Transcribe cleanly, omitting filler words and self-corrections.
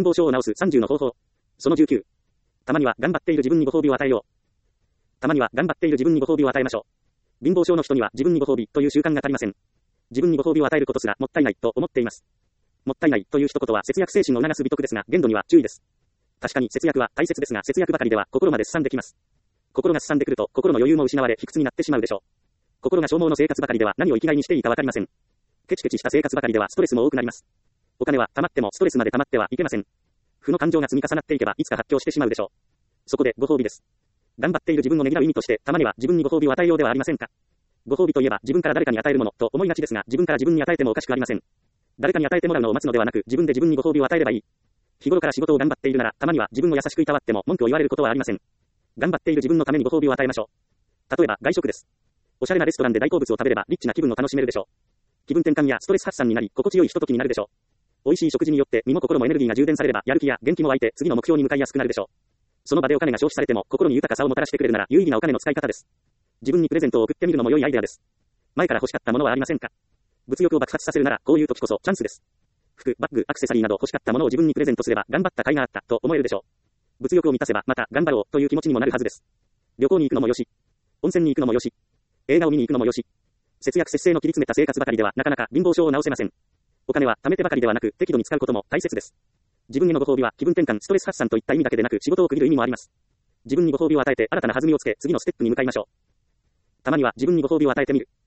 貧乏症を治す30の方法。その19。たまには頑張っている自分にご褒美を与えよう。たまには頑張っている自分にご褒美を与えましょう。貧乏症の人には自分にご褒美という習慣が足りません。自分にご褒美を与えることすらもったいないと思っています。もったいないという一言は節約精神を促す美徳ですが、限度には注意です。確かに節約は大切ですが、節約ばかりでは心まですさんできます。心がすさんでくると心の余裕も失われ卑屈になってしまうでしょう。心が消耗の生活ばかりでは何を生きがいにしていいかわかりません。ケチケチした生活ばかりではストレスも多くなります。お金は貯まってもストレスまで貯まってはいけません。負の感情が積み重なっていけばいつか発狂してしまうでしょう。そこでご褒美です。頑張っている自分をねぎらう意味として、たまには自分にご褒美を与えようではありませんか。ご褒美といえば自分から誰かに与えるものと思いがちですが、自分から自分に与えてもおかしくありません。誰かに与えてもらうのを待つのではなく、自分で自分にご褒美を与えればいい。日頃から仕事を頑張っているなら、たまには自分を優しくいたわっても文句を言われることはありません。頑張っている自分のためにご褒美を与えましょう。例えば外食です。おしゃれなレストランで大好物を食べればリッチな気分を楽しめるでしょう。気分転換やストレス発散になり、心地よいひとときになるでしょう。美味しい食事によって身も心もエネルギーが充電されれば、やる気や元気も湧いて次の目標に向かいやすくなるでしょう。その場でお金が消費されても心に豊かさをもたらしてくれるなら有意義なお金の使い方です。自分にプレゼントを送ってみるのも良いアイデアです。前から欲しかったものはありませんか。物欲を爆発させるならこういう時こそチャンスです。服、バッグ、アクセサリーなど欲しかったものを自分にプレゼントすれば頑張った甲斐があったと思えるでしょう。物欲を満たせばまた頑張ろうという気持ちにもなるはずです。旅行に行くのもよし、温泉に行くのもよし、映画を見に行くのもよし、節約節制の切り詰めた生活ばかりではなかなか貧乏症を治せません。お金は貯めてばかりではなく適度に使うことも大切です。自分へのご褒美は気分転換、ストレス発散といった意味だけでなく仕事を区切る意味もあります。自分にご褒美を与えて新たな弾みをつけ次のステップに向かいましょう。たまには自分にご褒美を与えてみる。